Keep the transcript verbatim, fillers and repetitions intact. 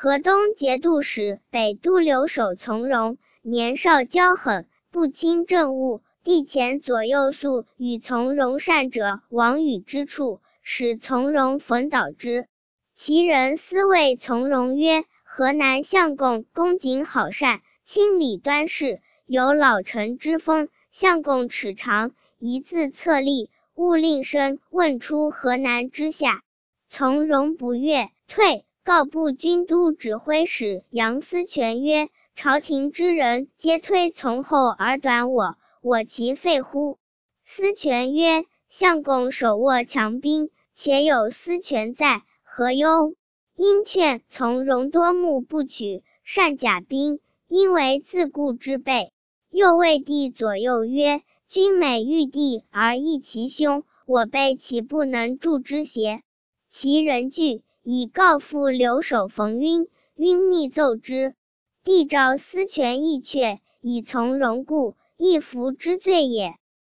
河东节度使北都留守从容，年少骄横，不亲政务。帝前左右宿与从容善者往与之处，使从容讽导之。其人私谓从容曰：河南相公恭谨好善，清理端事，有老臣之风。相公齿长，一字册立，勿令生问出河南之下。从容不悦，退，告部军都指挥使杨思权曰：朝廷之人皆推从后而短我，我其废乎？思权曰：相公手握强兵，且有思权在，何忧？因劝从容多目不取，善甲兵，因为自固之备。又谓帝左右曰：君美欲帝而益其兄，我辈岂不能助之邪？其人惧，以告父留守冯晕，晕密奏之。帝召思权议阙，以从容故，亦服之罪也。